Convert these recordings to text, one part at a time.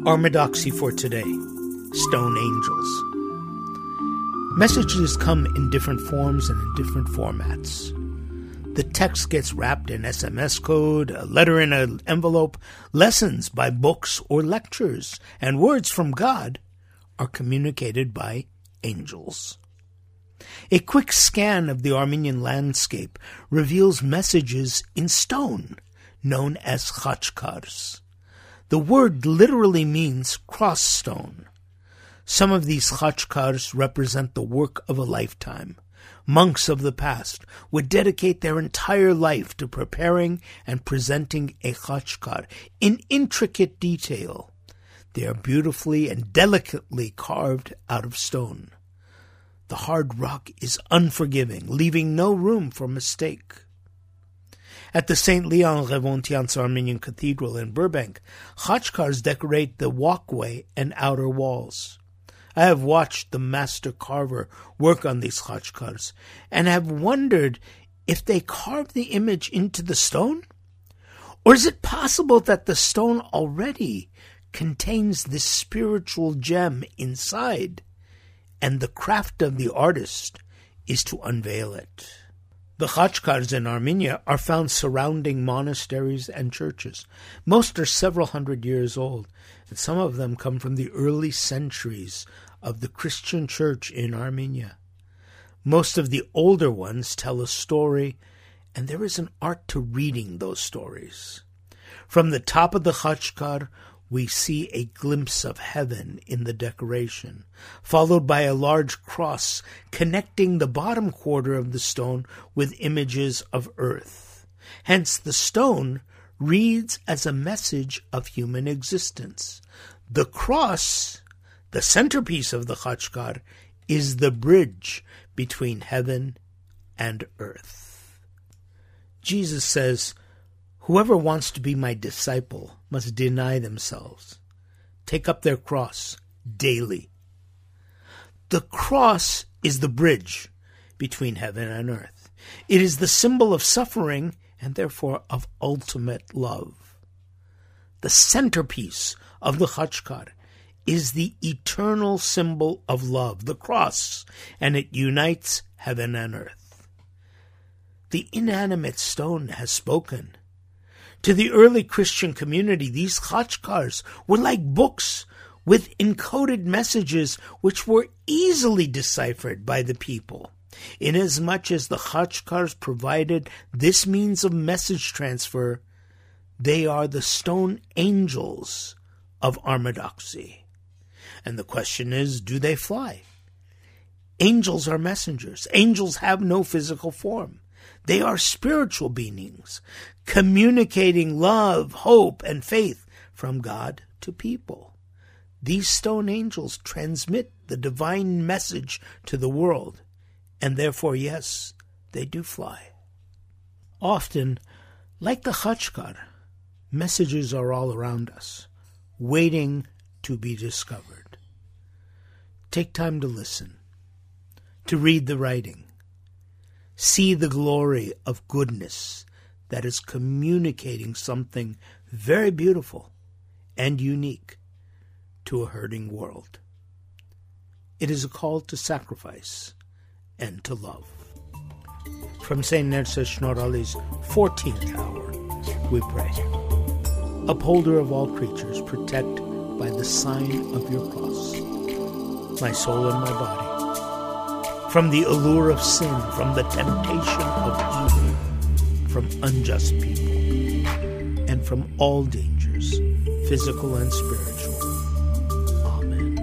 Armadoxy for today, Stone Angels. Messages come in different forms and in different formats. The text gets wrapped in SMS code, a letter in an envelope, lessons by books or lectures, and words from God are communicated by angels. A quick scan of the Armenian landscape reveals messages in stone, known as khachkars. The word literally means cross stone. Some of these khachkars represent the work of a lifetime. Monks of the past would dedicate their entire life to preparing and presenting a khachkar in intricate detail. They are beautifully and delicately carved out of stone. The hard rock is unforgiving, leaving no room for mistake. At the St. Leon Revontians Armenian Cathedral in Burbank, khachkars decorate the walkway and outer walls. I have watched the master carver work on these khachkars and have wondered if they carved the image into the stone? Or is it possible that the stone already contains this spiritual gem inside, and the craft of the artist is to unveil it? The khachkars in Armenia are found surrounding monasteries and churches. Most are several hundred years old, and some of them come from the early centuries of the Christian church in Armenia. Most of the older ones tell a story, and there is an art to reading those stories. From the top of the khachkar, we see a glimpse of heaven in the decoration, followed by a large cross connecting the bottom quarter of the stone with images of earth. Hence, the stone reads as a message of human existence. The cross, the centerpiece of the khachkar, is the bridge between heaven and earth. Jesus says, "Whoever wants to be my disciple must deny themselves, take up their cross daily." The cross is the bridge between heaven and earth. It is the symbol of suffering and therefore of ultimate love. The centerpiece of the khachkar is the eternal symbol of love, the cross, and it unites heaven and earth. The inanimate stone has spoken. To the early Christian community, these khachkars were like books with encoded messages which were easily deciphered by the people. Inasmuch as the khachkars provided this means of message transfer, they are the stone angels of Armadoxy. And the question is, do they fly? Angels are messengers. Angels have no physical form. They are spiritual beings, communicating love, hope, and faith from God to people. These stone angels transmit the divine message to the world, and therefore, yes, they do fly. Often, like the khachkar, messages are all around us, waiting to be discovered. Take time to listen, to read the writing. See the glory of goodness that is communicating something very beautiful and unique to a hurting world. It is a call to sacrifice and to love. From St. Nerses Shnorali's 14th hour, we pray. Upholder of all creatures, protect by the sign of your cross my soul and my body, from the allure of sin, from the temptation of evil, from unjust people, and from all dangers, physical and spiritual. Amen.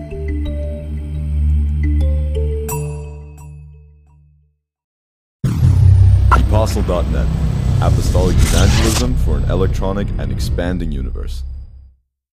Apostle.net, Apostolic Evangelism for an electronic and expanding universe.